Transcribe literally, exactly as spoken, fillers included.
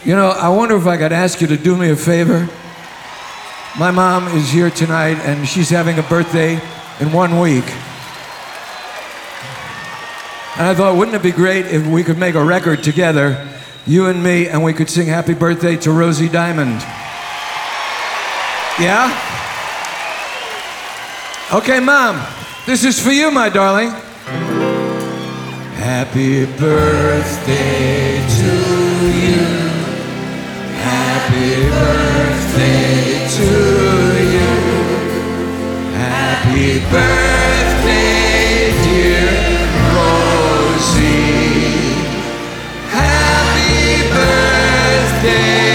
You know, I wonder if I could ask you to do me a favor. My mom is here tonight, and she's having a birthday in one week. And I thought, wouldn't it be great if we could make a record together, you and me, and we could sing happy birthday to Rosie Diamond? Yeah? Okay, Mom, this is for you, my darling. Happy birthday to you. Happy birthday to you. Happy birthday, dear Rosie. Happy birthday.